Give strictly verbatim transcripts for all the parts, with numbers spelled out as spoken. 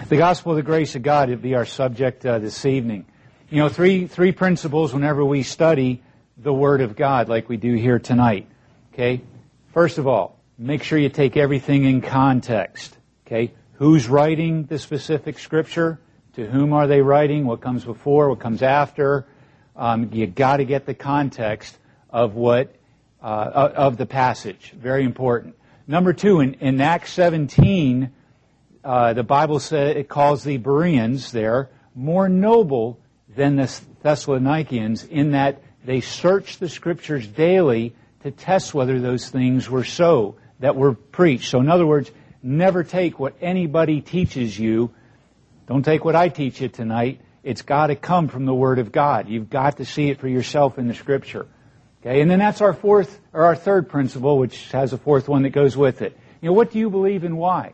The gospel of the grace of God will be our subject uh, this evening. You know, three three principles whenever we study the Word of God like we do here tonight. Okay? First of all, make sure you take everything in context. Okay? Who's writing the specific Scripture? To whom are they writing? What comes before? What comes after? Um, you got to get the context of what uh, of the passage. Very important. Number two, in, in Acts seventeen, uh, the Bible says it calls the Bereans there more noble than the Thessalonians in that they searched the Scriptures daily to test whether those things were so that were preached. So in other words, never take what anybody teaches you. Don't take what I teach you tonight. It's got to come from the Word of God. You've got to see it for yourself in the Scripture. Okay, and then that's our fourth or our third principle, which has a fourth one that goes with it. You know, what do you believe and why?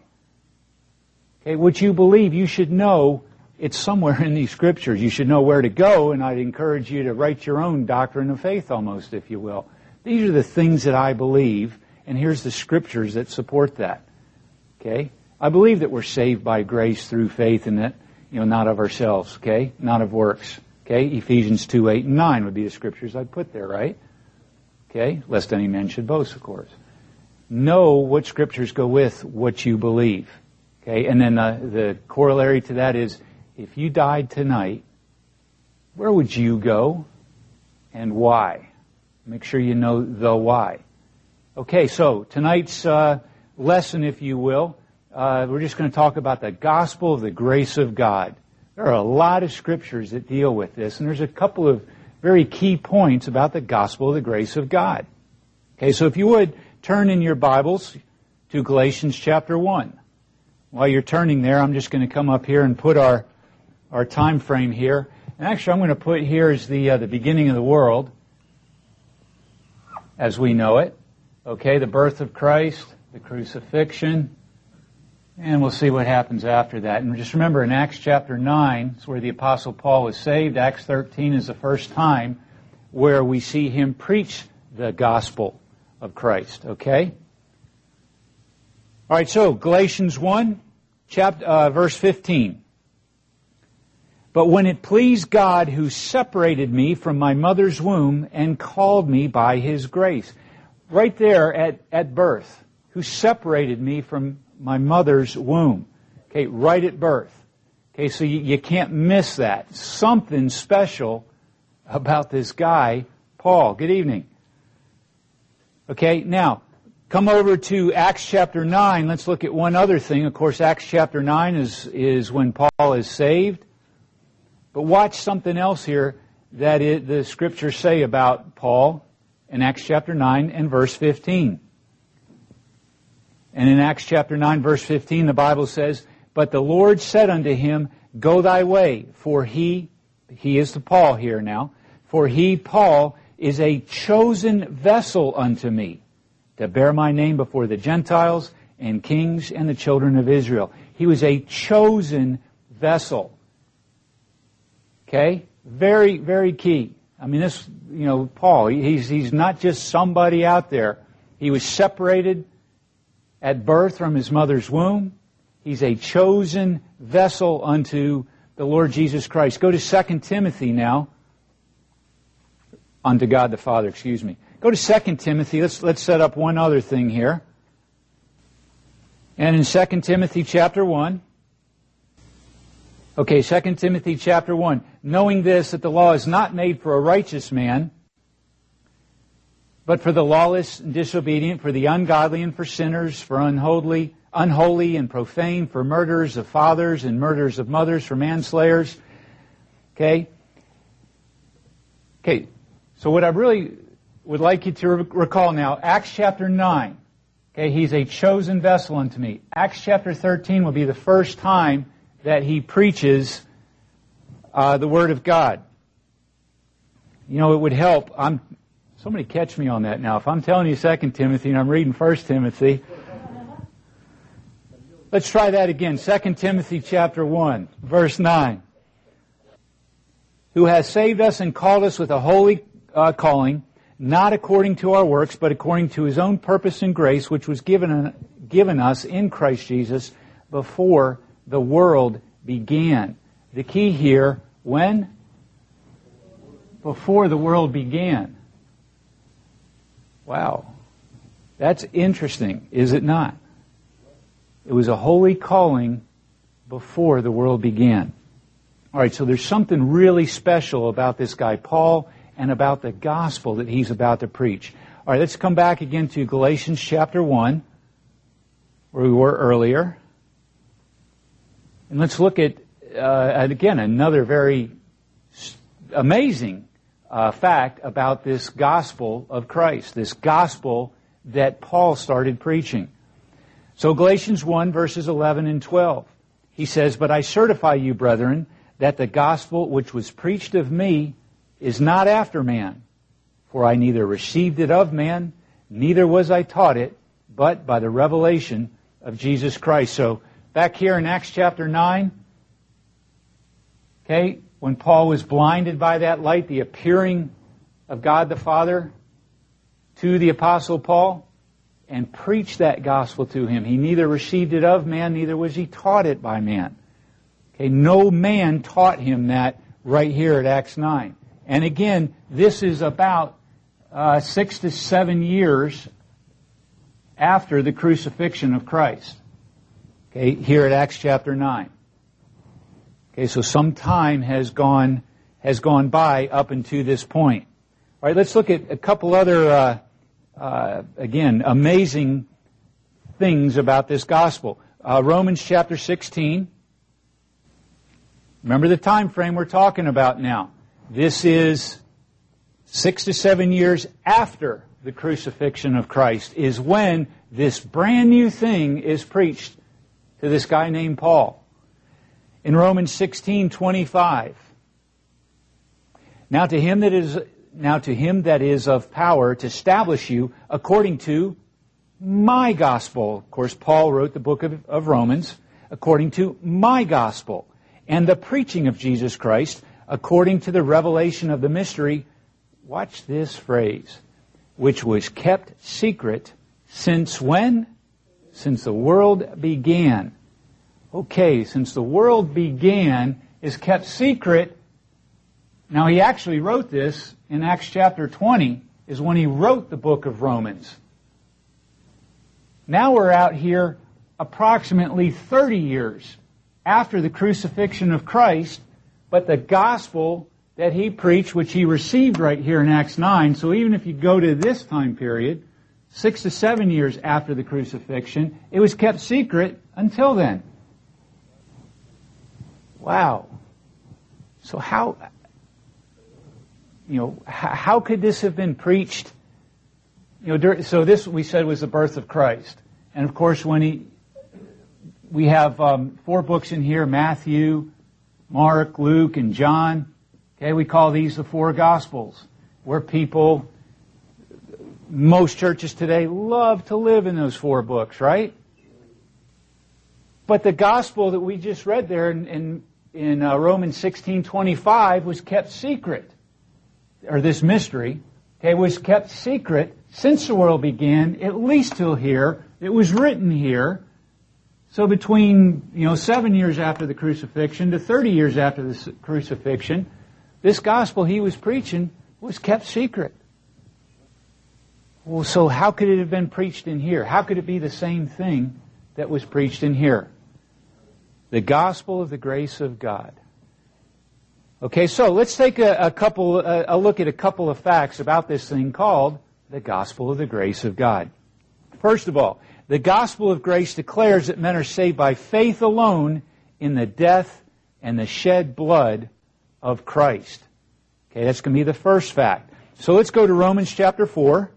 Okay, what you believe, you should know it's somewhere in these Scriptures. You should know where to go, and I'd encourage you to write your own doctrine of faith almost, if you will. These are the things that I believe, and here's the Scriptures that support that. Okay? I believe that we're saved by grace through faith and that, you know, not of ourselves, okay? Not of works. Okay? Ephesians two, eight, and nine would be the Scriptures I'd put there, right? Okay? Lest any man should boast, of course. Know what Scriptures go with what you believe. Okay? And then the, the corollary to that is, if you died tonight, where would you go and why? Make sure you know the why. Okay, so tonight's uh, lesson, if you will, uh, we're just going to talk about the gospel of the grace of God. There are a lot of Scriptures that deal with this, and there's a couple of very key points about the gospel of the grace of God. Okay, so if you would, turn in your Bibles to Galatians chapter one. While you're turning there, I'm just going to come up here and put our our time frame here. And actually, I'm going to put here is the uh, the beginning of the world as we know it. Okay, the birth of Christ, the crucifixion, and we'll see what happens after that. And just remember, in Acts chapter nine is where the Apostle Paul was saved. Acts thirteen is the first time where we see him preach the gospel of Christ. Okay? All right, so Galatians one, chapter, uh, verse fifteen. But when it pleased God who separated me from my mother's womb and called me by His grace. Right there at, at birth. Who separated me from my mother's womb. Okay, right at birth. Okay, so you, you can't miss that. Something special about this guy, Paul. Good evening. Okay, now, come over to Acts chapter nine. Let's look at one other thing. Of course, Acts chapter nine is, is when Paul is saved. But watch something else here that it, the Scriptures say about Paul in Acts chapter nine and verse fifteen. And in Acts chapter nine, verse fifteen, the Bible says, But the Lord said unto him, Go thy way, for he, he is the Paul here now, for he, Paul, is a chosen vessel unto me, to bear my name before the Gentiles and kings and the children of Israel. He was a chosen vessel. Okay? Very, very key. I mean, this, you know, Paul, he's, he's not just somebody out there. He was separated at birth from his mother's womb. He's a chosen vessel unto the Lord Jesus Christ. Go to Second Timothy now. Unto God the Father, excuse me. Go to Second Timothy. Let's, let's set up one other thing here. And in Second Timothy chapter one, okay, Second Timothy chapter one. Knowing this, that the law is not made for a righteous man, but for the lawless and disobedient, for the ungodly and for sinners, for unholy, unholy and profane, for murderers of fathers and murderers of mothers, for manslayers. Okay? Okay, so what I really would like you to recall now, Acts chapter nine. Okay, he's a chosen vessel unto me. Acts chapter thirteen will be the first time that he preaches uh, the Word of God. You know, it would help. I'm somebody catch me on that now. If I'm telling you Second Timothy and I'm reading First Timothy, let's try that again. Second Timothy chapter one, verse nine. Who has saved us and called us with a holy uh, calling, not according to our works, but according to His own purpose and grace, which was given given us in Christ Jesus before the world began. The key here, when? Before the world began. Wow. That's interesting, is it not? It was a holy calling before the world began. All right, so there's something really special about this guy, Paul, and about the gospel that he's about to preach. All right, let's come back again to Galatians chapter one, where we were earlier. And let's look at, uh, at again, another very amazing uh, fact about this gospel of Christ, this gospel that Paul started preaching. So Galatians one, verses eleven and twelve. He says, "But I certify you, brethren, that the gospel which was preached of me is not after man. For I neither received it of man, neither was I taught it, but by the revelation of Jesus Christ." So back here in Acts chapter nine, okay, when Paul was blinded by that light, the appearing of God the Father to the Apostle Paul, and preached that gospel to him. He neither received it of man, neither was he taught it by man. Okay, no man taught him that right here at Acts nine. And again, this is about uh, six to seven years after the crucifixion of Christ. Okay, here at Acts chapter nine. Okay, so some time has gone has gone by up until this point. All right, let's look at a couple other, uh, uh, again, amazing things about this gospel. Uh, Romans chapter sixteen. Remember the time frame we're talking about now. This is six to seven years after the crucifixion of Christ is when this brand new thing is preached to this guy named Paul. In Romans sixteen twenty-five, now to him that is now to him that is of power to establish you according to my gospel. Of course, Paul wrote the book of, of Romans according to my gospel, and the preaching of Jesus Christ according to the revelation of the mystery. Watch this phrase, which was kept secret since when? Since the world began. Okay, since the world began is kept secret. Now he actually wrote this in Acts chapter twenty, is when he wrote the book of Romans. Now we're out here approximately thirty years after the crucifixion of Christ, but the gospel that he preached, which he received right here in Acts nine, so even if you go to this time period, six to seven years after the crucifixion, it was kept secret until then. Wow. So how, you know, how could this have been preached? You know, so this we said was the birth of Christ. And of course, when he, we have um, four books in here, Matthew, Mark, Luke, and John. Okay, we call these the four Gospels, where people, most churches today love to live in those four books, right? But the Gospel that we just read there in, in, in uh, Romans sixteen twenty-five was kept secret, or this mystery, okay, was kept secret since the world began, at least till here. It was written here. So between, you know, seven years after the crucifixion to thirty years after the crucifixion, this gospel he was preaching was kept secret. Well, so how could it have been preached in here? How could it be the same thing that was preached in here? The gospel of the grace of God. Okay, so let's take a, a couple, a, a look at a couple of facts about this thing called the gospel of the grace of God. First of all, the gospel of grace declares that men are saved by faith alone in the death and the shed blood of Christ. Okay, that's going to be the first fact. So let's go to Romans chapter four.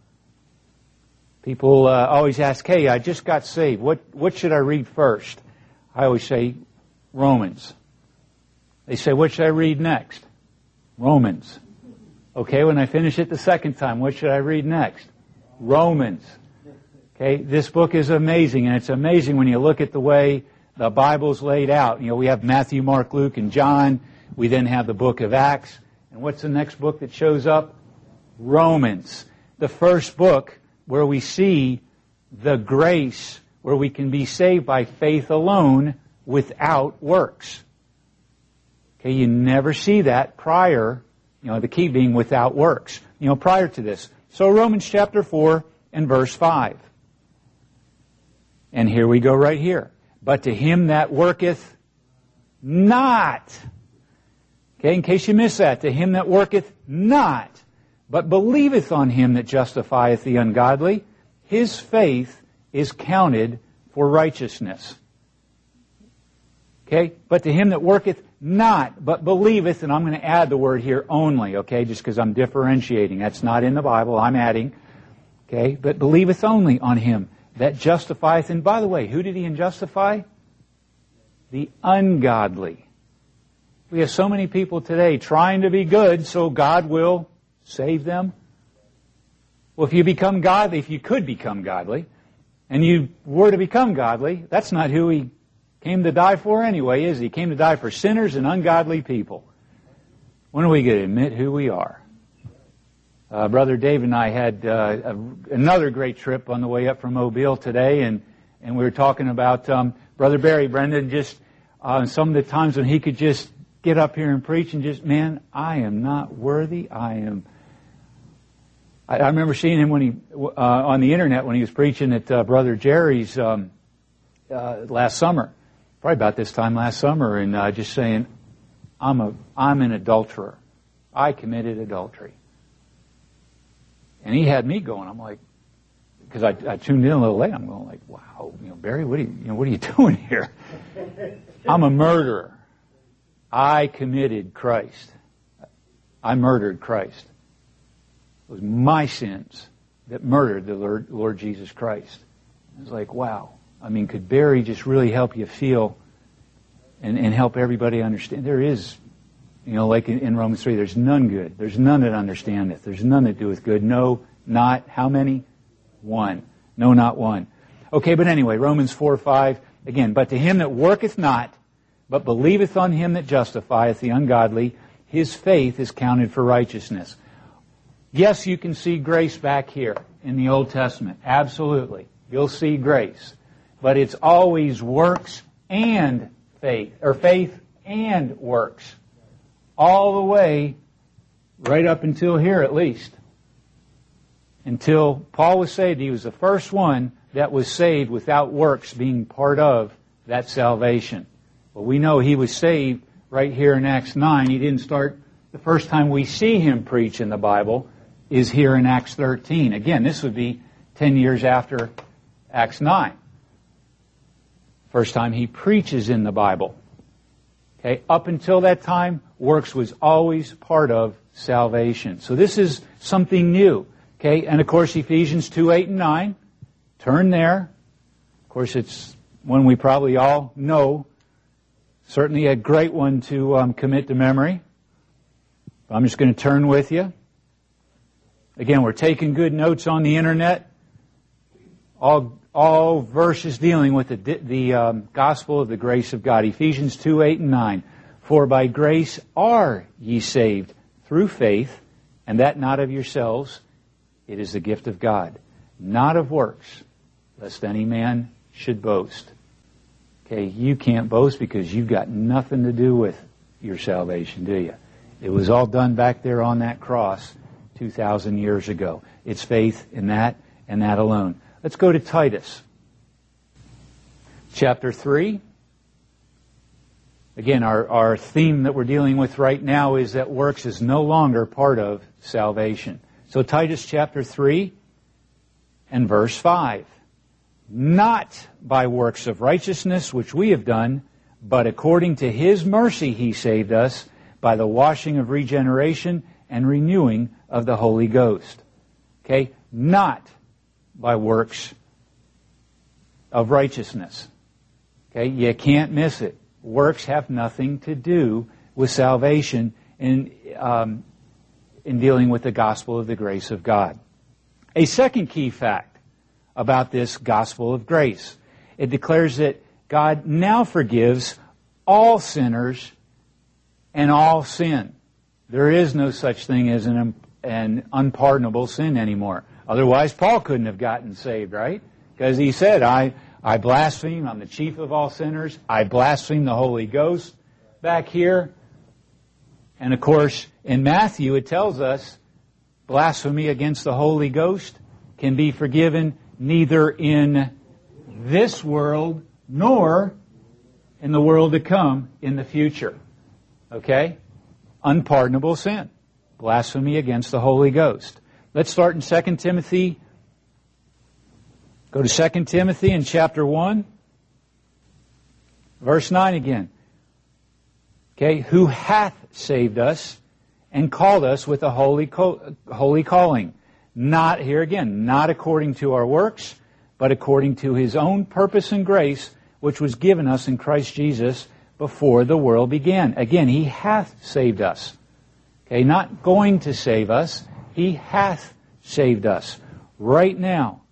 People uh, always ask, hey, I just got saved. What, what should I read first? I always say Romans. They say, what should I read next? Romans. Okay, when I finish it the second time, what should I read next? Romans. Okay, this book is amazing, and it's amazing when you look at the way the Bible's laid out. You know, we have Matthew, Mark, Luke, and John. We then have the book of Acts. And what's the next book that shows up? Romans. The first book where we see the grace, where we can be saved by faith alone, without works. Okay, you never see that prior, you know, the key being without works, you know, prior to this. So Romans chapter four and verse five. And here we go right here. But to him that worketh not. Okay, in case you miss that, to him that worketh not, but believeth on him that justifieth the ungodly, his faith is counted for righteousness. Okay, but to him that worketh not, but believeth, and I'm going to add the word here only, okay, just because I'm differentiating. That's not in the Bible, I'm adding. Okay, but believeth only on him that justifieth. And by the way, who did he justify? The ungodly. We have so many people today trying to be good so God will save them. Well, if you become godly, if you could become godly, and you were to become godly, that's not who he came to die for anyway, is he? He came to die for sinners and ungodly people. When are we going to admit who we are? Uh, Brother Dave and I had uh, a, another great trip on the way up from Mobile today, and, and we were talking about um, Brother Barry Brendan, just uh, some of the times when he could just get up here and preach and just, man, I am not worthy. I am. I, I remember seeing him when he uh, on the internet when he was preaching at uh, Brother Jerry's um, uh, last summer, probably about this time last summer, and uh, just saying, I'm a I'm an adulterer. I committed adultery. And he had me going. I'm like, because I, I tuned in a little late. I'm going like, wow, you know, Barry, what are you, you know, what are you doing here? I'm a murderer. I committed Christ. I murdered Christ. It was my sins that murdered the Lord, Lord Jesus Christ. It was like, wow. I mean, could Barry just really help you feel and, and help everybody understand? There is, you know, like in, in Romans three, there's none good. There's none that understandeth. There's none that doeth good. No, not, how many? One. No, not one. Okay, but anyway, Romans four, five, again, but to him that worketh not, but believeth on him that justifieth the ungodly, his faith is counted for righteousness. Yes, you can see grace back here in the Old Testament. Absolutely. You'll see grace. But it's always works and faith, or faith and works. All the way, right up until here at least. Until Paul was saved, he was the first one that was saved without works being part of that salvation. Well, we know he was saved right here in Acts nine. He didn't start, the first time we see him preach in the Bible is here in Acts thirteen. Again, this would be ten years after Acts nine. First time he preaches in the Bible. Okay, up until that time, works was always part of salvation. So this is something new. Okay, and of course Ephesians two, eight, and nine. Turn there. Of course, it's one we probably all know. Certainly a great one to um, commit to memory. I'm just going to turn with you. Again, we're taking good notes on the internet. All all verses dealing with the the um, gospel of the grace of God. Ephesians two, eight, and nine. For by grace are ye saved through faith, and that not of yourselves. It is the gift of God, not of works, lest any man should boast. Okay, you can't boast because you've got nothing to do with your salvation, do you? It was all done back there on that cross two thousand years ago. It's faith in that and that alone. Let's go to Titus. Chapter three. Again, our, our theme that we're dealing with right now is that works is no longer part of salvation. So Titus chapter three and verse five. Not by works of righteousness which we have done, but according to His mercy He saved us by the washing of regeneration and renewing of the Holy Ghost. Okay? Not by works of righteousness. Okay? You can't miss it. Works have nothing to do with salvation in, um, in dealing with the gospel of the grace of God. A second key fact about this gospel of grace. It declares that God now forgives all sinners and all sin. There is no such thing as an, an unpardonable sin anymore. Otherwise, Paul couldn't have gotten saved, right? Because he said, I, I blaspheme. I'm the chief of all sinners. I blaspheme the Holy Ghost back here. And of course, in Matthew, it tells us blasphemy against the Holy Ghost can be forgiven neither in this world nor in the world to come in the future. Okay? Unpardonable sin. Blasphemy against the Holy Ghost. Let's start in Second Timothy. Go to Second Timothy in chapter one. Verse nine again. Okay? Who hath saved us and called us with a holy, co- holy calling. Not, here again, not according to our works, but according to His own purpose and grace, which was given us in Christ Jesus before the world began. Again, He hath saved us. Okay, not going to save us. He hath saved us. Right now.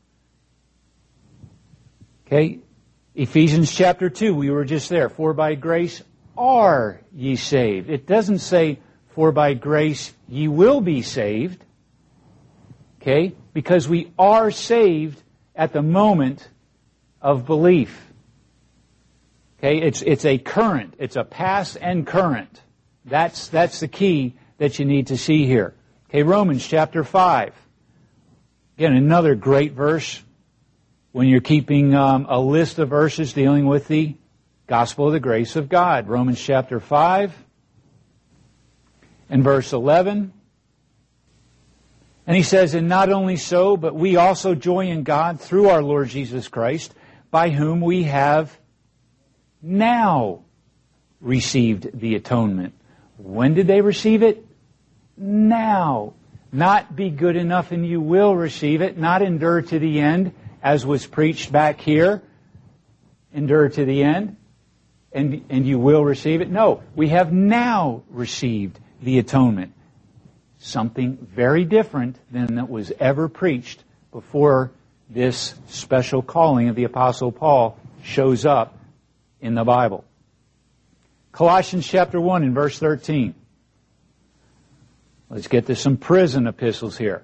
Okay, Ephesians chapter two, we were just there. For by grace are ye saved. It doesn't say, for by grace ye will be saved. Okay, because we are saved at the moment of belief. Okay, it's it's a current. It's a past and current. That's that's the key that you need to see here. Okay, Romans chapter five. Again, another great verse when you're keeping um, a list of verses dealing with the gospel of the grace of God. Romans chapter five and verse eleven. And he says, and not only so, but we also joy in God through our Lord Jesus Christ, by whom we have now received the atonement. When did they receive it? Now. Not be good enough and you will receive it. Not endure to the end, as was preached back here. Endure to the end, and, and you will receive it. No, we have now received the atonement. Something very different than that was ever preached before this special calling of the Apostle Paul shows up in the Bible. Colossians chapter one and verse thirteen. Let's get to some prison epistles here.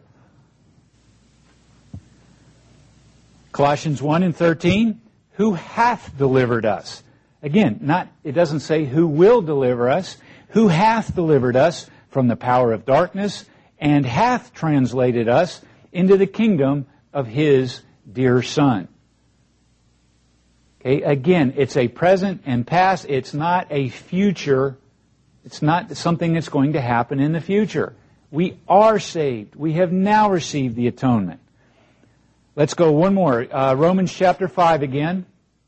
Colossians one and thirteen. Who hath delivered us? Again, not it doesn't say who will deliver us. Who hath delivered us from the power of darkness and hath translated us into the kingdom of His dear Son. Okay, again, it's a present and past. It's not a future. It's not something that's going to happen in the future. We are saved. We have now received the atonement. Let's go one more. Uh, Romans chapter five again.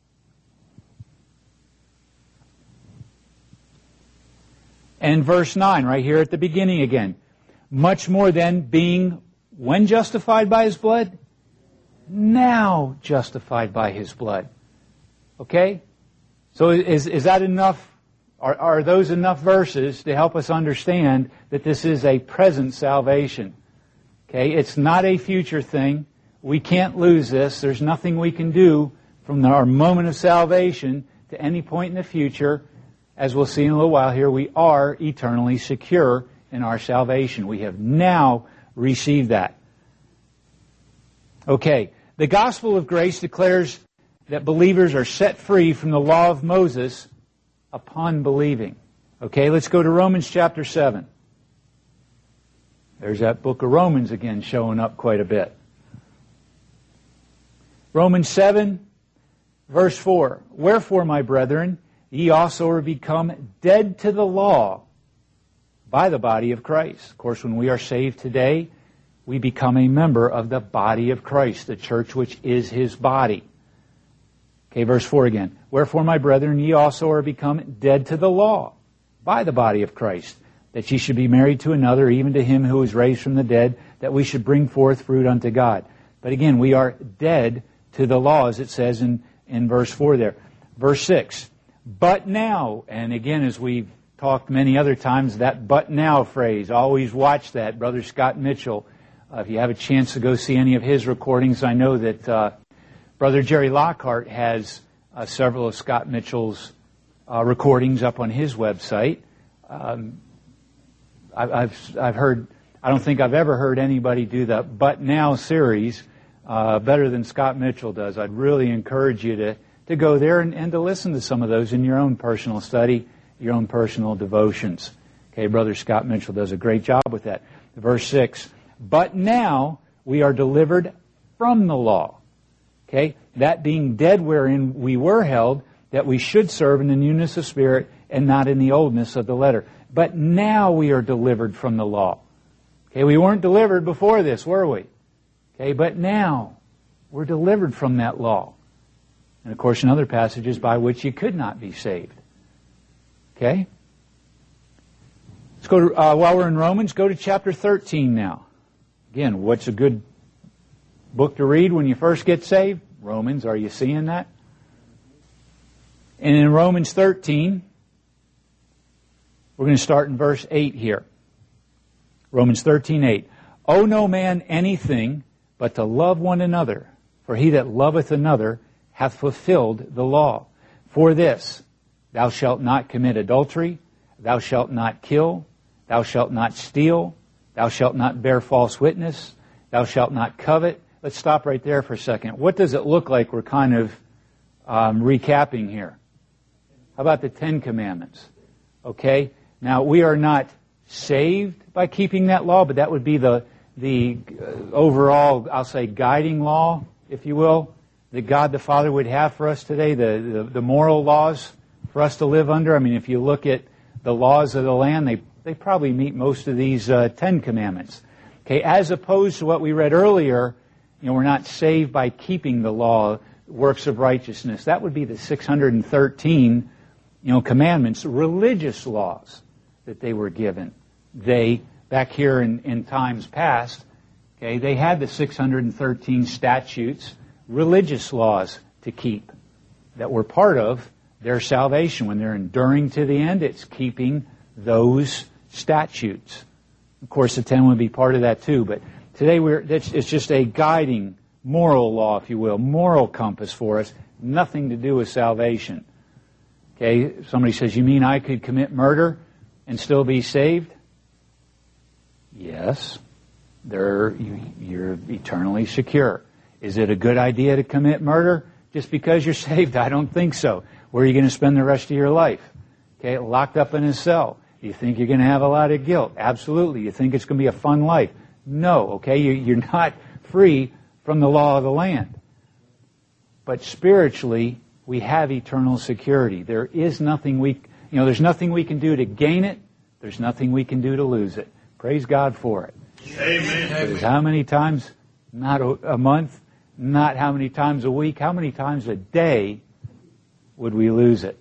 And verse nine, right here at the beginning again. Much more than being, when justified by His blood? Now justified by His blood. Okay? So is, is that enough? Are, are those enough verses to help us understand that this is a present salvation? Okay? It's not a future thing. We can't lose this. There's nothing we can do from our moment of salvation to any point in the future. As we'll see in a little while here, we are eternally secure in our salvation. We have now received that. Okay, the gospel of grace declares that believers are set free from the law of Moses upon believing. Okay, let's go to Romans chapter seven. There's that book of Romans again showing up quite a bit. Romans seven, verse four. Wherefore, my brethren, ye also are become dead to the law by the body of Christ. Of course, when we are saved today, we become a member of the body of Christ, the church which is His body. Okay, verse four again. Wherefore, my brethren, ye also are become dead to the law by the body of Christ, that ye should be married to another, even to him who was raised from the dead, that we should bring forth fruit unto God. But again, we are dead to the law, as it says in, in verse four there. Verse six. But now, and again, as we've talked many other times, that but now phrase, always watch that. Brother Scott Mitchell, uh, if you have a chance to go see any of his recordings, I know that uh, Brother Jerry Lockhart has uh, several of Scott Mitchell's uh, recordings up on his website. Um, I, I've I've heard, I don't think I've ever heard anybody do the But Now series uh, better than Scott Mitchell does. I'd really encourage you to, to go there and, and to listen to some of those in your own personal study, your own personal devotions. Okay, Brother Scott Mitchell does a great job with that. Verse six, but now we are delivered from the law. Okay, that being dead wherein we were held, that we should serve in the newness of spirit and not in the oldness of the letter. But now we are delivered from the law. Okay, we weren't delivered before this, were we? Okay, but now we're delivered from that law. And of course in other passages by which you could not be saved. Okay? Let's go to, uh, while we're in Romans, go to chapter thirteen now. Again, what's a good book to read when you first get saved? Romans, are you seeing that? And in Romans thirteen, we're going to start in verse eight here. Romans thirteen eight. Owe no man anything but to love one another, for he that loveth another hath fulfilled the law. For this, thou shalt not commit adultery, thou shalt not kill, thou shalt not steal, thou shalt not bear false witness, thou shalt not covet. Let's stop right there for a second. What does it look like we're kind of um, recapping here? How about the Ten Commandments? Okay? Now, we are not saved by keeping that law, but that would be the the uh, overall, I'll say, guiding law, if you will, that God the Father would have for us today, the, the, the moral laws for us to live under. I mean, if you look at the laws of the land, they, they probably meet most of these uh, Ten Commandments. Okay, as opposed to what we read earlier, you know, we're not saved by keeping the law, works of righteousness. That would be the six hundred thirteen, you know, commandments, religious laws that they were given. They, back here in, in times past, okay, they had the six hundred thirteen statutes, religious laws to keep that were part of their salvation. When they're enduring to the end, it's keeping those statutes. Of course, the ten would be part of that too, but today we're, it's, it's just a guiding moral law, if you will, moral compass for us, nothing to do with salvation. Okay, somebody says, you mean I could commit murder and still be saved? Yes, there, you, you're eternally secure. Is it a good idea to commit murder just because you're saved? I don't think so. Where are you going to spend the rest of your life? Okay, locked up in a cell. You think you're going to have a lot of guilt? Absolutely. You think it's going to be a fun life? No, okay, you, you're not free from the law of the land. But spiritually, we have eternal security. There is nothing we, you know, there's nothing we can do to gain it. There's nothing we can do to lose it. Praise God for it. Amen. Because how many times, not a, a month, not how many times a week, how many times a day would we lose it?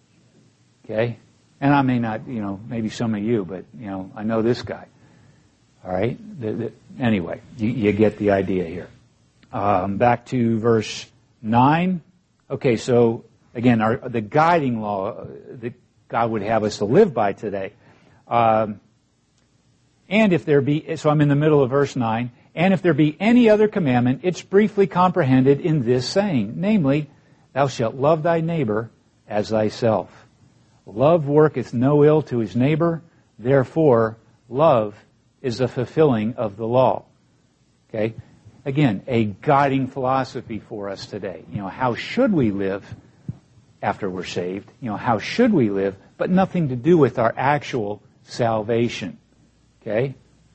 Okay? And I may not, you know, maybe some of you, but, you know, I know this guy. All right? The, the, anyway, you, you get the idea here. Um, back to verse nine. Okay, so, again, our, the guiding law that God would have us to live by today. Um, and if there be, so I'm in the middle of verse nine, and if there be any other commandment, it's briefly comprehended in this saying, namely, thou shalt love thy neighbor as thyself. Love worketh no ill to his neighbor, therefore love is the fulfilling of the law. Okay? Again, a guiding philosophy for us today. You know, how should we live after we're saved? You know, how should we live? But nothing to do with our actual salvation. Okay?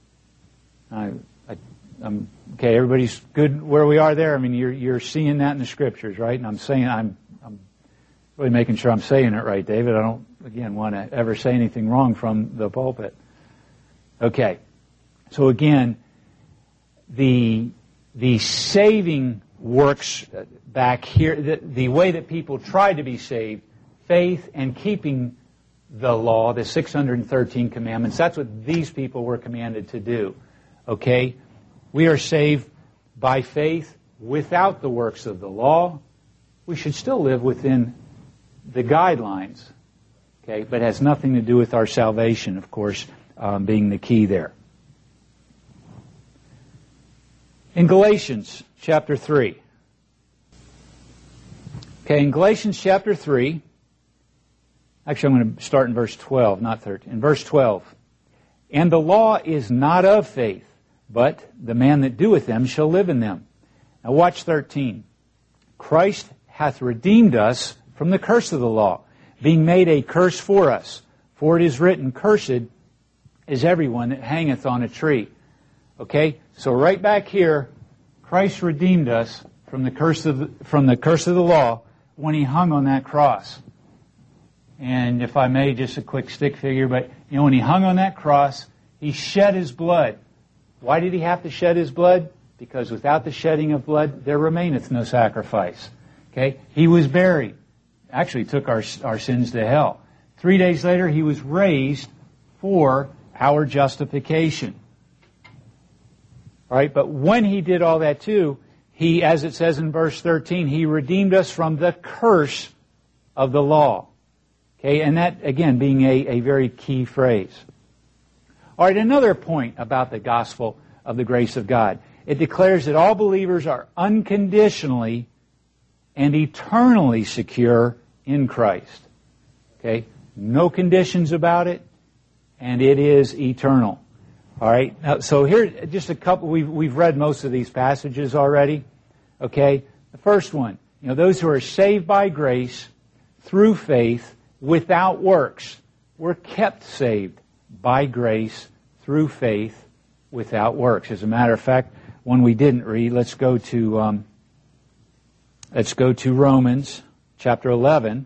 I, I, I'm, okay, everybody's good where we are there? I mean, you're, you're seeing that in the Scriptures, right? And I'm saying, I'm, I'm really making sure I'm saying it right, David. I don't, again, want to ever say anything wrong from the pulpit. Okay. So again, the the saving works back here, the, the way that people try to be saved, faith and keeping the law, the six hundred thirteen commandments, that's what these people were commanded to do. Okay? We are saved by faith without the works of the law. We should still live within the guidelines, okay, but it has nothing to do with our salvation, of course, um, being the key there. In Galatians chapter three. Okay, in Galatians chapter three, actually I'm going to start in verse twelve, not thirteen. In verse twelve, and the law is not of faith, but the man that doeth them shall live in them. Now watch thirteen. Christ hath redeemed us from the curse of the law, being made a curse for us. For it is written, Cursed is everyone that hangeth on a tree. Okay? So right back here, Christ redeemed us from the curse of the, from the curse of the law when He hung on that cross. And if I may, just a quick stick figure, but you know, when He hung on that cross, He shed His blood. Why did He have to shed His blood? Because without the shedding of blood, there remaineth no sacrifice. Okay? He was buried. Actually took our, our sins to hell. Three days later, He was raised for our justification. All right? But when He did all that too, He, as it says in verse thirteen, He redeemed us from the curse of the law. Okay? And that, again, being a, a very key phrase. All right, another point about the gospel of the grace of God. It declares that all believers are unconditionally and eternally secure in Christ. Okay? No conditions about it, and it is eternal. All right? Now, so here, just a couple, we've, we've read most of these passages already. Okay? The first one, you know, those who are saved by grace through faith without works. We're kept saved by grace through faith without works. As a matter of fact, one we didn't read, let's go to um, let's go to Romans chapter eleven.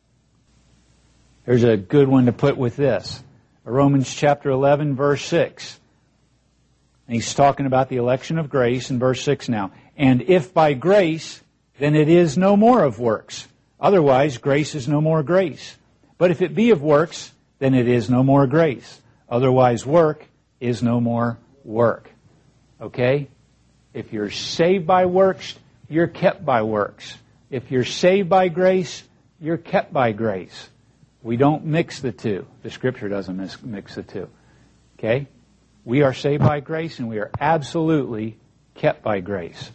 There's a good one to put with this. Romans chapter eleven, verse six. And he's talking about the election of grace in verse six now. And if by grace, then it is no more of works. Otherwise, grace is no more grace. But if it be of works, then it is no more grace. Otherwise, work is no more work. Okay? If you're saved by works, you're kept by works. If you're saved by grace, you're kept by grace. We don't mix the two. The Scripture doesn't mix the two. Okay? We are saved by grace, and we are absolutely kept by grace.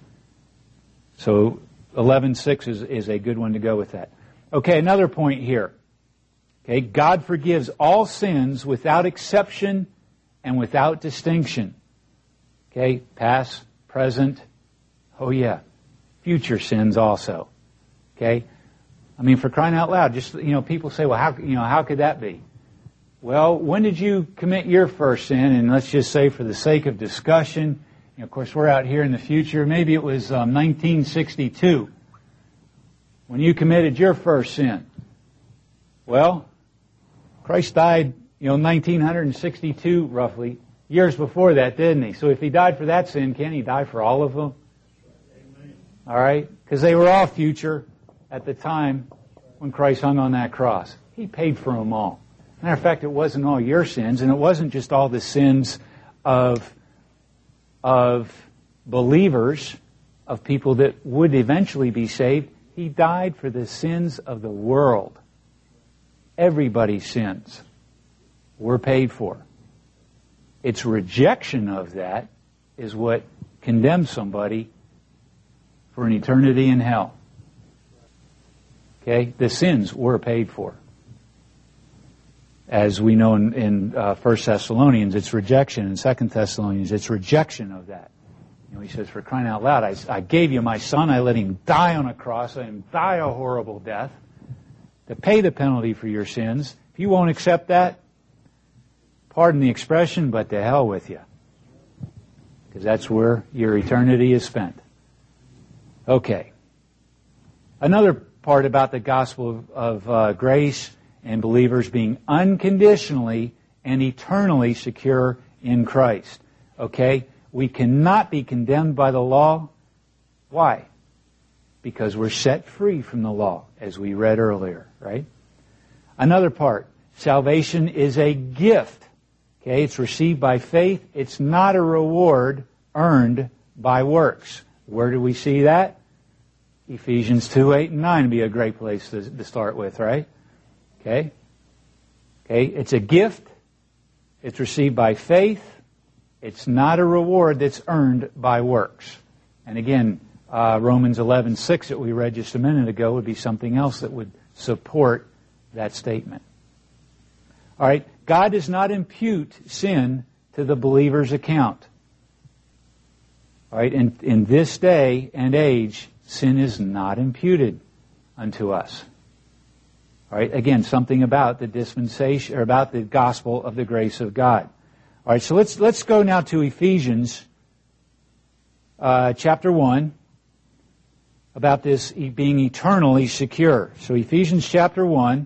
So eleven six is, is a good one to go with that. Okay, another point here. Okay, God forgives all sins without exception and without distinction. Okay, past, present, oh yeah, future sins also. Okay, I mean, for crying out loud, just, you know, people say, well, how, you know, how could that be? Well, when did you commit your first sin? And let's just say, for the sake of discussion, you know, of course, we're out here in the future. Maybe it was um, nineteen sixty-two when you committed your first sin. Well, Christ died, you know, nineteen sixty-two roughly years before that, didn't He? So if He died for that sin, can He die for all of them? Amen. All right, because they were all future at the time when Christ hung on that cross. He paid for them all. Matter of fact, it wasn't all your sins, and it wasn't just all the sins of, of believers, of people that would eventually be saved. He died for the sins of the world. Everybody's sins were paid for. Its rejection of that is what condemns somebody for an eternity in hell. Okay? The sins were paid for. As we know in, in uh, First Thessalonians, it's rejection. In Second Thessalonians, it's rejection of that. You know, he says, for crying out loud, I, I gave you my son, I let him die on a cross, I let him die a horrible death to pay the penalty for your sins. If you won't accept that, pardon the expression, but to hell with you. Because that's where your eternity is spent. Okay. Another part about the gospel of, of uh, grace and believers being unconditionally and eternally secure in Christ. Okay? We cannot be condemned by the law. Why? Because we're set free from the law, as we read earlier, right? Another part, salvation is a gift. Okay? It's received by faith. It's not a reward earned by works. Where do we see that? Ephesians two, eight, and nine would be a great place to, to start with, right? Okay? Okay, it's a gift. It's received by faith. It's not a reward that's earned by works. And again, uh, Romans eleven six that we read just a minute ago would be something else that would support that statement. All right, God does not impute sin to the believer's account. All right, in, in this day and age, sin is not imputed unto us. All right, again, something about the dispensation, or about the gospel of the grace of God. All right, so let's let's go now to Ephesians uh, chapter one, about this being eternally secure. So Ephesians chapter one,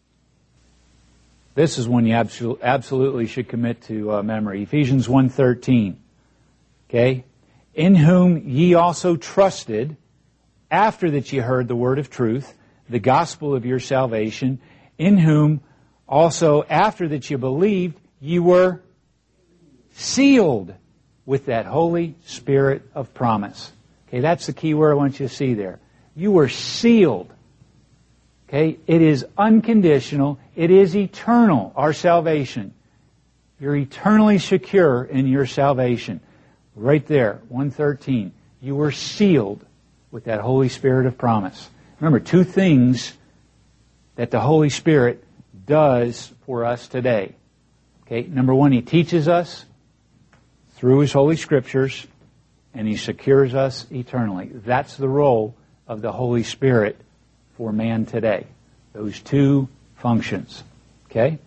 this is one you absol- absolutely should commit to uh, memory. Ephesians one thirteen. Okay? In whom ye also trusted, after that ye heard the word of truth, the gospel of your salvation, in whom also after that ye believed, ye were sealed with that Holy Spirit of promise. Okay, that's the key word I want you to see there. You were sealed. Okay, it is unconditional. It is eternal, our salvation. You're eternally secure in your salvation. Right there, one thirteen. You were sealed with that Holy Spirit of promise. Remember, two things that the Holy Spirit does for us today. Okay, number one, He teaches us through His Holy Scriptures, and He secures us eternally. That's the role of the Holy Spirit for man today. Those two functions. Okay?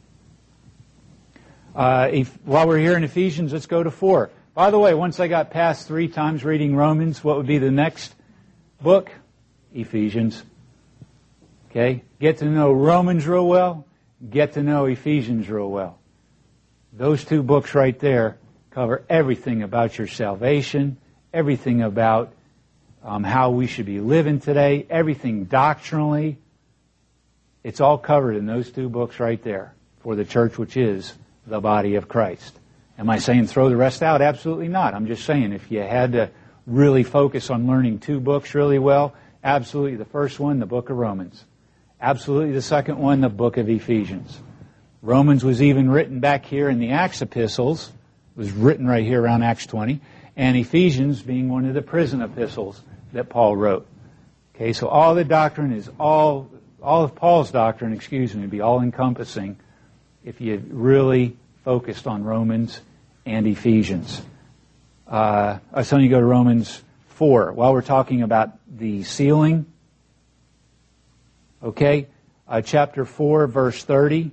Uh, if, while we're here in Ephesians, let's go to four. By the way, once I got past three times reading Romans, what would be the next book? Ephesians. Okay? Get to know Romans real well. Get to know Ephesians real well. Those two books right there cover everything about your salvation, everything about um, how we should be living today, everything doctrinally. It's all covered in those two books right there for the church, which is the body of Christ. Am I saying throw the rest out? Absolutely not. I'm just saying if you had to really focus on learning two books really well, absolutely the first one, the book of Romans. Absolutely the second one, the book of Ephesians. Romans was even written back here in the Acts epistles. It was written right here around Acts twenty. And Ephesians being one of the prison epistles that Paul wrote. Okay, so all the doctrine is all, all of Paul's doctrine, excuse me, would be all encompassing if you really focused on Romans and Ephesians. Uh, I was telling you to go to Romans four. While we're talking about the sealing, okay, uh, chapter four, verse thirty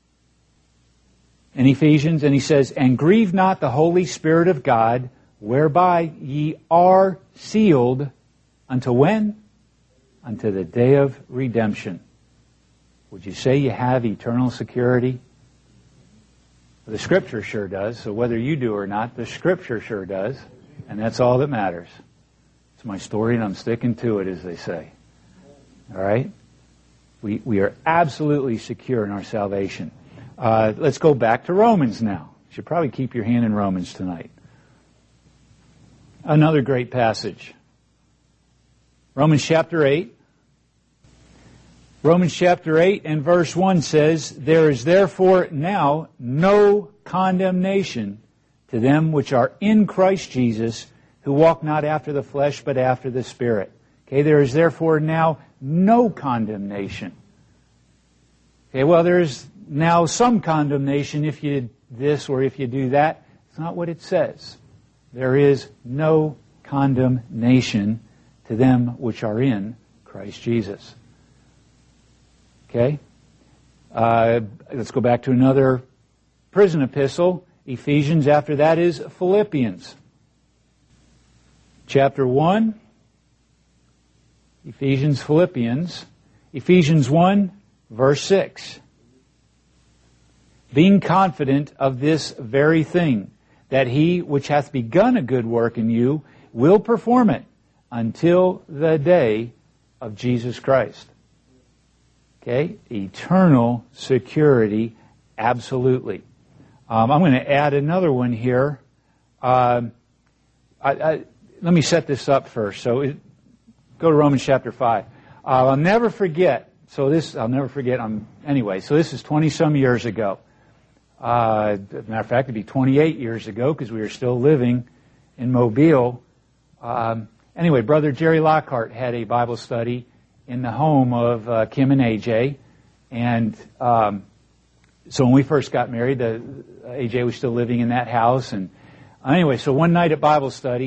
in Ephesians, and he says, and grieve not the Holy Spirit of God, whereby ye are sealed unto when? Unto the day of redemption. Would you say you have eternal security? The Scripture sure does. So whether you do or not, the Scripture sure does. And that's all that matters. It's my story and I'm sticking to it, as they say. All right? We, we are absolutely secure in our salvation. Uh, let's go back to Romans now. You should probably keep your hand in Romans tonight. Another great passage. Romans chapter eight. Romans chapter eight and verse one says, there is therefore now no condemnation to them which are in Christ Jesus, who walk not after the flesh, but after the Spirit. Okay, there is therefore now no condemnation. Okay, well, there's now some condemnation if you do this or if you do that. It's not what it says. There is no condemnation to them which are in Christ Jesus. Okay? Uh, let's go back to another prison epistle. Ephesians, after that is Philippians. Chapter one. Ephesians, Philippians. Ephesians one, verse six. Being confident of this very thing, that he which hath begun a good work in you will perform it until the day of Jesus Christ. Okay? Eternal security, absolutely. Um, I'm going to add another one here. Um, I, I, let me set this up first. So it, go to Romans chapter five. Uh, I'll never forget. So this, I'll never forget. Um, anyway, so this is twenty-some years ago. Uh, as a matter of fact, it'd be twenty-eight years ago because we were still living in Mobile. Um, anyway, Brother Jerry Lockhart had a Bible study in the home of uh, Kim and A J. And um, so when we first got married, the, A J was still living in that house. And anyway, so one night at Bible study,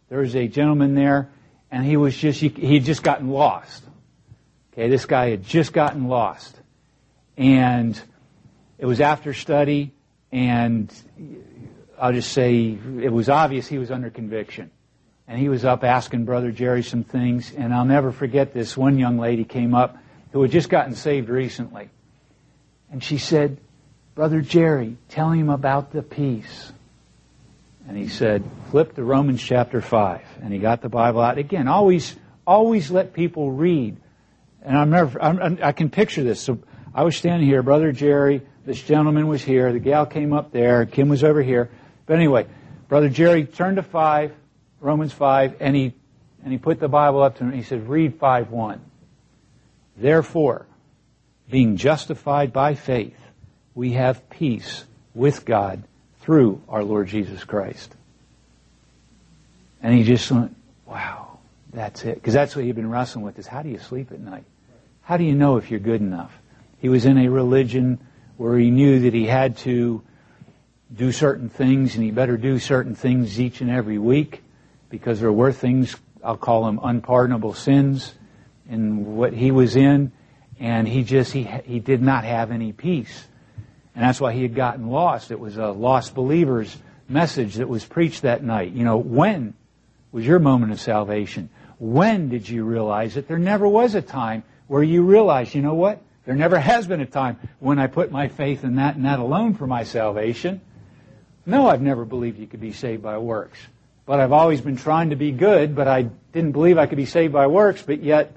there was a gentleman there, and he was just, he had just gotten lost. Okay, this guy had just gotten lost. And it was after study, and I'll just say it was obvious he was under conviction. And he was up asking Brother Jerry some things, and I'll never forget this. One young lady came up who had just gotten saved recently. And she said, Brother Jerry, tell him about the peace. And he said, flip to Romans chapter five. And he got the Bible out. Again, always, always let people read. And I remember, I'm, I can picture this. So I was standing here, Brother Jerry, this gentleman was here, the gal came up there, Kim was over here. But anyway, Brother Jerry turned to five, Romans five, and he and he put the Bible up to him. He said, read five one. Therefore, being justified by faith, we have peace with God through our Lord Jesus Christ. And he just went, wow, that's it. Because that's what he'd been wrestling with, is how do you sleep at night? How do you know if you're good enough? He was in a religion where he knew that he had to do certain things, and he better do certain things each and every week, because there were things, I'll call them unpardonable sins, in what he was in, and he just, he he did not have any peace. And that's why he had gotten lost. It was a lost believer's message that was preached that night. You know, when was your moment of salvation? When did you realize it? There never was a time where you realized, you know what? There never has been a time when I put my faith in that and that alone for my salvation. No, I've never believed you could be saved by works. But I've always been trying to be good, but I didn't believe I could be saved by works, but yet,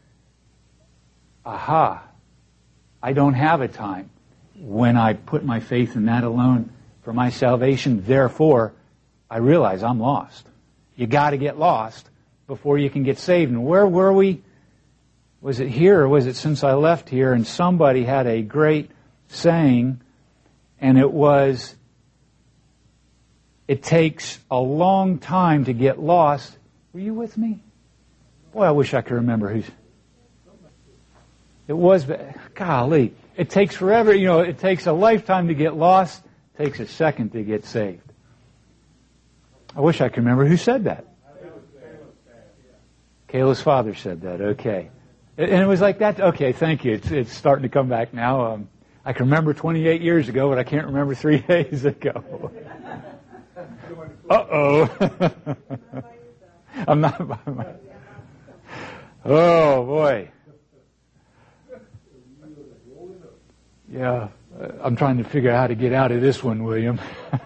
aha, I don't have a time when I put my faith in that alone for my salvation. Therefore, I realize I'm lost. You got to get lost before you can get saved. And where were we? Was it here or was it since I left here? And somebody had a great saying, and it was, it takes a long time to get lost. Were you with me? Boy, I wish I could remember who's... It was, golly, it takes forever, you know, it takes a lifetime to get lost, it takes a second to get saved. I wish I could remember who said that. Kayla's father said that, okay. And it was like that, okay, thank you, it's, it's starting to come back now. Um, I can remember twenty-eight years ago, but I can't remember three days ago. Uh-oh. I'm not by my... Oh, boy. Yeah, I'm trying to figure out how to get out of this one, William.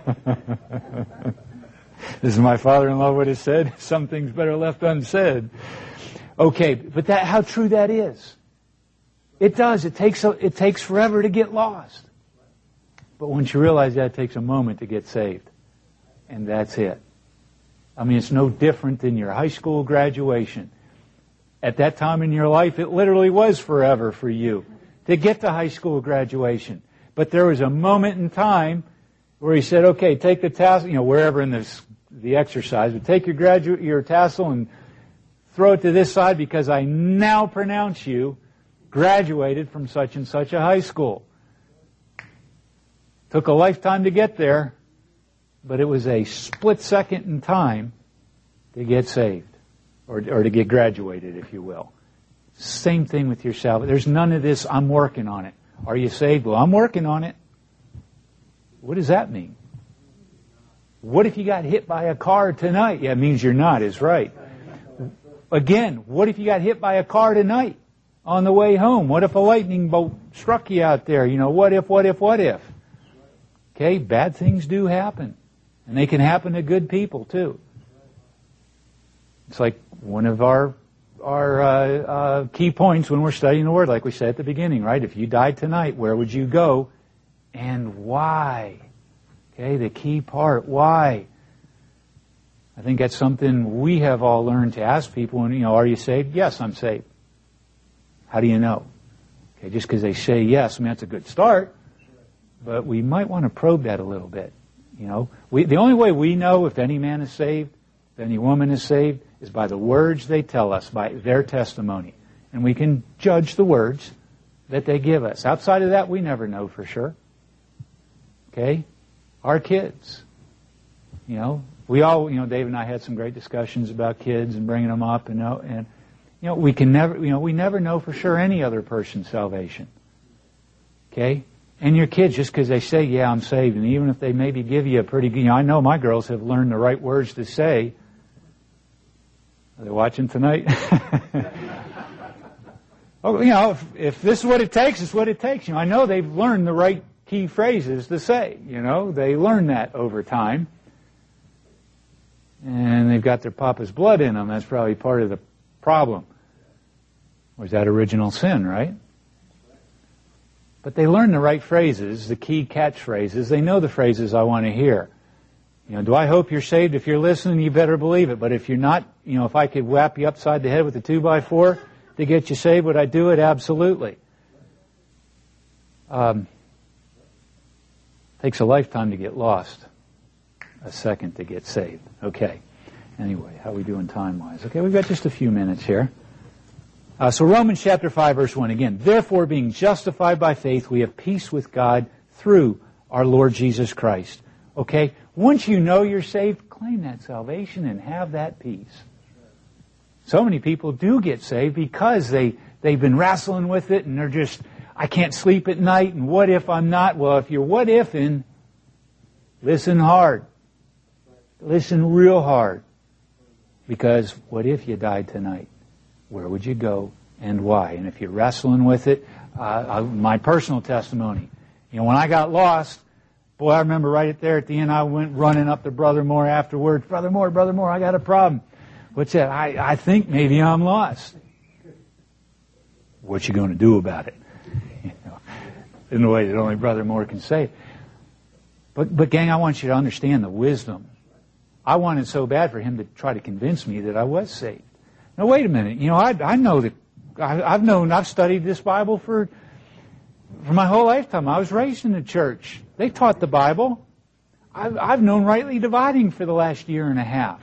This is my father-in-law would have said, some things better left unsaid. Okay, but that how true that is. It does. It takes a, it takes forever to get lost. But once you realize that, it takes a moment to get saved. And that's it. I mean, it's no different than your high school graduation. At that time in your life, it literally was forever for you to get to high school graduation. But there was a moment in time where he said, okay, take the tassel, you know, wherever in this, the exercise, but take your graduate, your tassel and throw it to this side because I now pronounce you graduated from such and such a high school. Took a lifetime to get there, but it was a split second in time to get saved, or, or to get graduated, if you will. Same thing with your salvation. There's none of this, I'm working on it. Are you saved? Well, I'm working on it. What does that mean? What if you got hit by a car tonight? Yeah, it means you're not, is right. Again, what if you got hit by a car tonight on the way home? What if a lightning bolt struck you out there? You know, what if, what if, what if? Okay, bad things do happen. And they can happen to good people, too. It's like one of our our uh, uh, key points when we're studying the Word, like we said at the beginning, right? If you died tonight, where would you go and why? Okay, the key part, why? I think that's something we have all learned to ask people, and, you know, are you saved? Yes, I'm saved. How do you know? Okay, just because they say yes, I mean, that's a good start, but we might want to probe that a little bit. You know, we, the only way we know if any man is saved, if any woman is saved, is by the words they tell us, by their testimony. And we can judge the words that they give us. Outside of that, we never know for sure. Okay? Our kids. You know, we all, you know, Dave and I had some great discussions about kids and bringing them up, and, and you know, we can never, you know, we never know for sure any other person's salvation. Okay? And your kids, just because they say, yeah, I'm saved, and even if they maybe give you a pretty, you know, I know my girls have learned the right words to say. Are they watching tonight? Oh, you know, if, if this is what it takes, it's what it takes. You know, I know they've learned the right key phrases to say. You know, they learn that over time. And they've got their papa's blood in them. That's probably part of the problem. Or is that original sin, right? But they learn the right phrases, the key catchphrases. They know the phrases I want to hear. You know, do I hope you're saved? If you're listening, you better believe it. But if you're not, you know, if I could whap you upside the head with a two by four to get you saved, would I do it? Absolutely. Um, takes a lifetime to get lost, a second to get saved. Okay. Anyway, how are we doing time-wise? Okay, we've got just a few minutes here. Uh, so Romans chapter five, verse one again. Therefore, being justified by faith, we have peace with God through our Lord Jesus Christ. Okay? Once you know you're saved, claim that salvation and have that peace. So many people do get saved because they, they've been wrestling with it and they're just, I can't sleep at night, and what if I'm not? Well, if you're what ifing, listen hard. Listen real hard. Because what if you died tonight? Where would you go and why? And if you're wrestling with it, uh, uh, my personal testimony. You know, when I got lost, boy, I remember right there at the end, I went running up to Brother Moore afterwards. Brother Moore, Brother Moore, I got a problem. What's that? I, I think maybe I'm lost. What you going to do about it? You know, in the way that only Brother Moore can say it. But, but gang, I want you to understand the wisdom. I wanted so bad for him to try to convince me that I was saved. Now, wait a minute. You know, I, I know that, I, I've known, I've studied this Bible for, for my whole lifetime. I was raised in the church. They taught the Bible. I've, I've known rightly dividing for the last year and a half.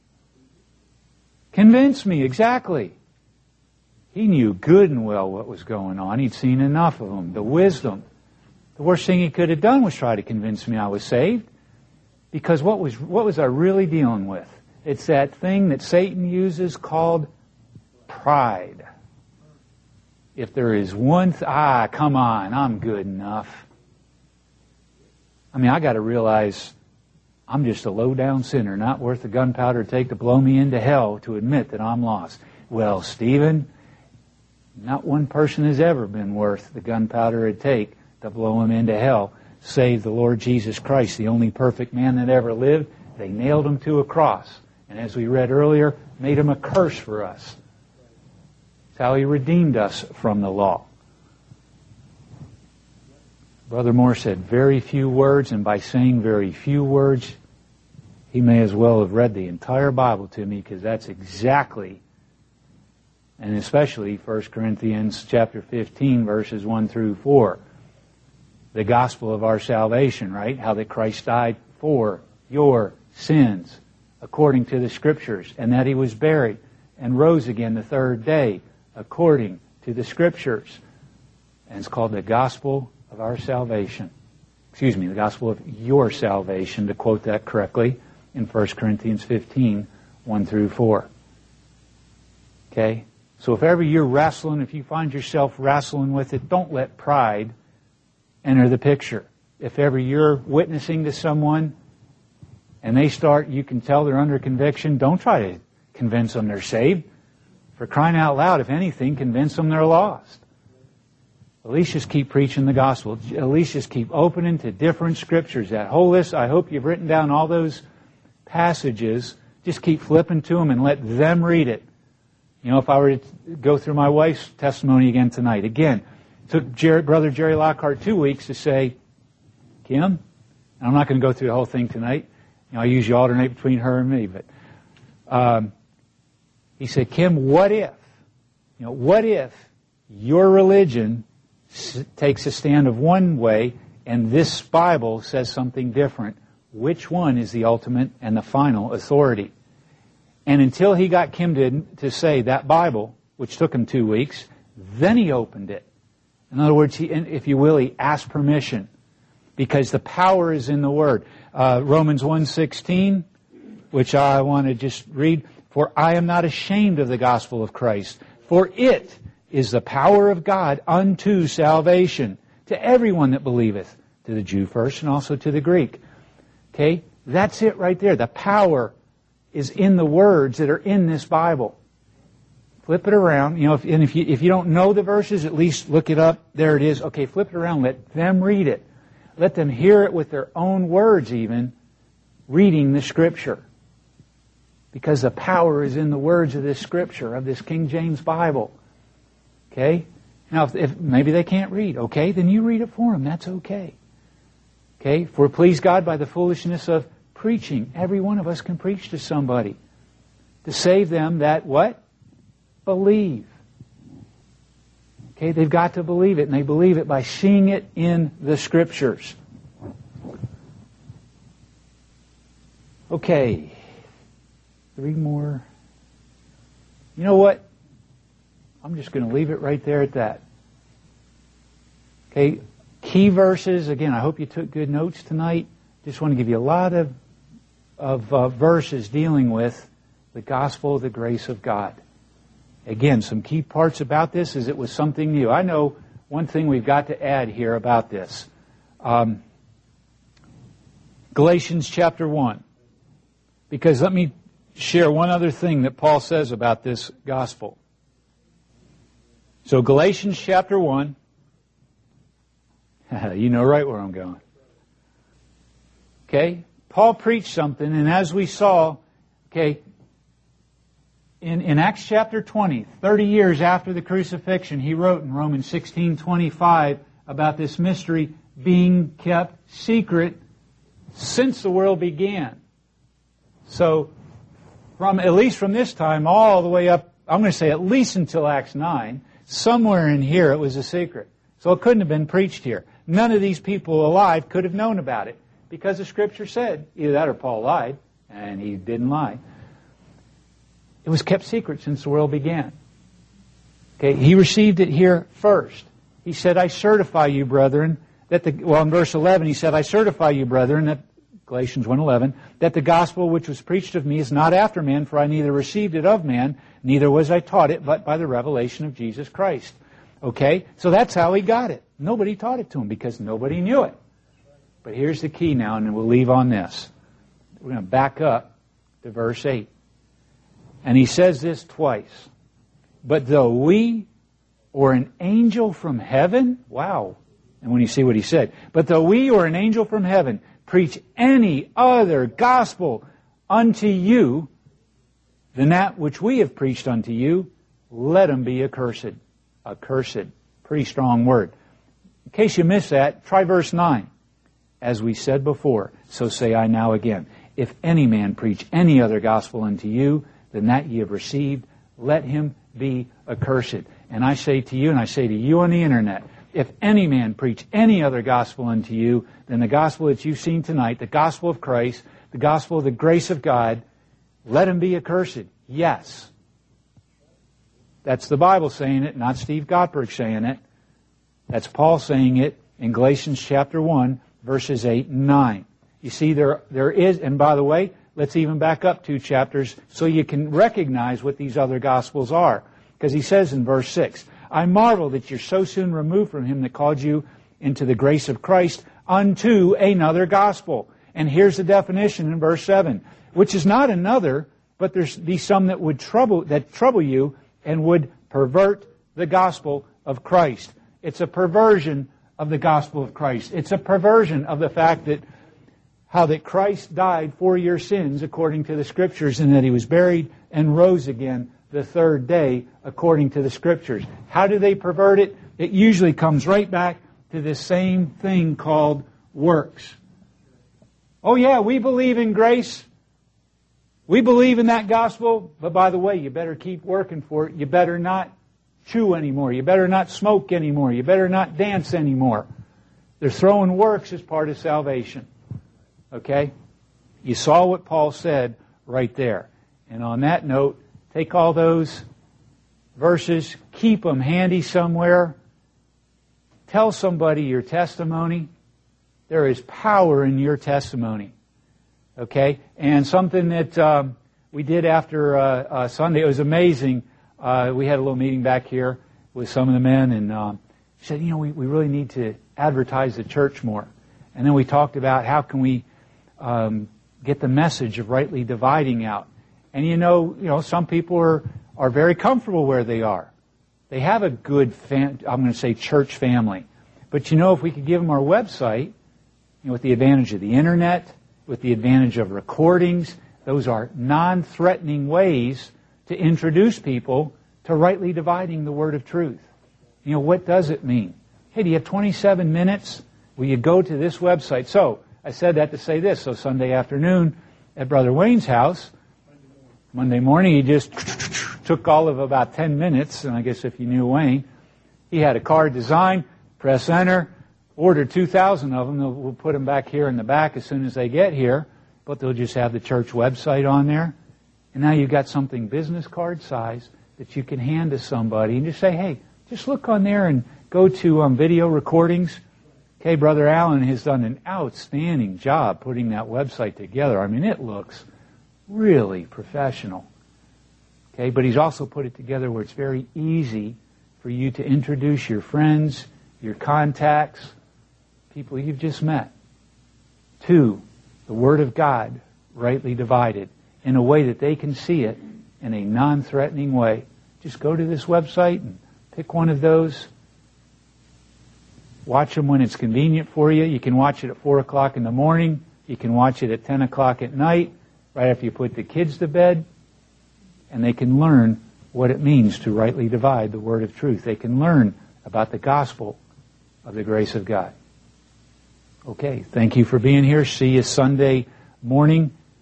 Convince me, exactly. He knew good and well what was going on. He'd seen enough of them. The wisdom. The worst thing he could have done was try to convince me I was saved. Because what was what was I really dealing with? It's that thing that Satan uses called pride. If there is one, th- ah, come on, I'm good enough. I mean, I got to realize I'm just a low-down sinner, not worth the gunpowder to take to blow me into hell to admit that I'm lost. Well, Stephen, not one person has ever been worth the gunpowder it'd take to blow him into hell. Save the Lord Jesus Christ, the only perfect man that ever lived. They nailed him to a cross. And as we read earlier, made him a curse for us. That's how he redeemed us from the law. Brother Moore said very few words, and by saying very few words, he may as well have read the entire Bible to me, because that's exactly, and especially First Corinthians chapter fifteen, verses one through four. The gospel of our salvation, right? How that Christ died for your sins, according to the Scriptures, and that He was buried and rose again the third day, according to the Scriptures. And it's called the gospel of our salvation. Excuse me, the gospel of your salvation, to quote that correctly, in First Corinthians fifteen, one through four. Okay? So if ever you're wrestling, if you find yourself wrestling with it, don't let pride enter the picture. If ever you're witnessing to someone and they start, you can tell they're under conviction, don't try to convince them they're saved. For crying out loud, if anything, convince them they're lost. At least just keep preaching the gospel. At least just keep opening to different scriptures. That whole list, I hope you've written down all those passages. Just keep flipping to them and let them read it. You know, if I were to go through my wife's testimony again tonight, again, it took Jerry, Brother Jerry Lockhart two weeks to say, Kim, and I'm not going to go through the whole thing tonight. You know, I usually alternate between her and me, but um, he said, Kim, what if, you know, what if your religion s- takes a stand of one way and this Bible says something different? Which one is the ultimate and the final authority? And until he got Kim to, to say that Bible, which took him two weeks, then he opened it. In other words, he, if you will, he asked permission. because the power is in the Word. Uh, Romans one sixteen, which I want to just read. For I am not ashamed of the gospel of Christ, for it is the power of God unto salvation to everyone that believeth, to the Jew first and also to the Greek. Okay? That's it right there. The power is in the words that are in this Bible. Flip it around. You know, if, and if you, if you don't know the verses, at least look it up. There it is. Okay, flip it around. Let them read it. Let them hear it with their own words even, reading the Scripture. Because the power is in the words of this Scripture, of this King James Bible. Okay? Now, if, if maybe they can't read, okay, then you read it for them. That's okay. Okay? For please God by the foolishness of preaching. Every one of us can preach to somebody. To save them that what? Believe. Okay, they've got to believe it, and they believe it by seeing it in the Scriptures. Okay, three more. You know what? I'm just going to leave it right there at that. Okay, key verses. Again, I hope you took good notes tonight. Just want to give you a lot of, of uh, verses dealing with the gospel of the grace of God. Again, some key parts about this is it was something new. I know one thing we've got to add here about this. Um, Galatians chapter one. Because let me share one other thing that Paul says about this gospel. So Galatians chapter one. You know right where I'm going. Okay? Paul preached something, and as we saw, okay, In, in Acts chapter twenty, thirty years after the crucifixion, he wrote in Romans sixteen twenty-five about this mystery being kept secret since the world began. So, from at least from this time all the way up, I'm going to say at least until Acts nine, somewhere in here it was a secret. So it couldn't have been preached here. None of these people alive could have known about it because the Scripture said, either that or Paul lied, and he didn't lie. It was kept secret since the world began. Okay, he received it here first. He said, I certify you, brethren, that the, well, in verse eleven, he said, I certify you, brethren, that, Galatians one eleven, that the gospel which was preached of me is not after man, for I neither received it of man, neither was I taught it, but by the revelation of Jesus Christ. Okay, so that's how he got it. Nobody taught it to him because nobody knew it. But here's the key now, and we'll leave on this. We're going to back up to verse eight. And he says this twice. But though we or an angel from heaven, wow. And when you see what he said, but though we or an angel from heaven preach any other gospel unto you than that which we have preached unto you, let him be accursed. Accursed. Pretty strong word. In case you missed that, try verse nine. As we said before, so say I now again. If any man preach any other gospel unto you than that ye have received, let him be accursed. And I say to you, and I say to you on the internet, if any man preach any other gospel unto you than the gospel that you've seen tonight, the gospel of Christ, the gospel of the grace of God, let him be accursed. Yes. That's the Bible saying it, not Steve Gottberg saying it. That's Paul saying it in Galatians chapter one, verses eight and nine. You see, there there is, and by the way, let's even back up two chapters so you can recognize what these other Gospels are. Because he says in verse six, I marvel that you're so soon removed from him that called you into the grace of Christ unto another gospel. And here's the definition in verse seven, which is not another, but there's be some that would trouble, that trouble you and would pervert the gospel of Christ. It's a perversion of the gospel of Christ. It's a perversion of the fact that how that Christ died for your sins according to the Scriptures, and that He was buried and rose again the third day according to the Scriptures. How do they pervert it? It usually comes right back to this same thing called works. Oh yeah, we believe in grace. We believe in that gospel, but by the way, you better keep working for it. You better not chew anymore. You better not smoke anymore. You better not dance anymore. They're throwing works as part of salvation. Okay? You saw what Paul said right there. And on that note, take all those verses, keep them handy somewhere. Tell somebody your testimony. There is power in your testimony. Okay? And something that um, we did after uh, uh, Sunday, it was amazing. Uh, we had a little meeting back here with some of the men, and um, said, you know, we, we really need to advertise the church more. And then we talked about how can we um, get the message of rightly dividing out. And you know, you know, some people are, are very comfortable where they are. They have a good, fam- I'm going to say church family. But you know, if we could give them our website, you know, with the advantage of the internet, with the advantage of recordings, those are non-threatening ways to introduce people to rightly dividing the word of truth. You know, what does it mean? Hey, do you have twenty-seven minutes? Will you go to this website? So, I said that to say this. So Sunday afternoon at Brother Wayne's house, Monday morning, he just took all of about ten minutes, and I guess if you knew Wayne, he had a card designed, press enter, ordered two thousand of them. We'll put them back here in the back as soon as they get here, but they'll just have the church website on there. And now you've got something business card size that you can hand to somebody and just say, hey, just look on there and go to um, video recordings. Okay, Brother Allen has done an outstanding job putting that website together. I mean, it looks really professional. Okay, but he's also put it together where it's very easy for you to introduce your friends, your contacts, people you've just met, to the Word of God rightly divided in a way that they can see it in a non-threatening way. Just go to this website and pick one of those. Watch them when it's convenient for you. You can watch it at four o'clock in the morning. You can watch it at ten o'clock at night, right after you put the kids to bed. And they can learn what it means to rightly divide the word of truth. They can learn about the gospel of the grace of God. Okay, thank you for being here. See you Sunday morning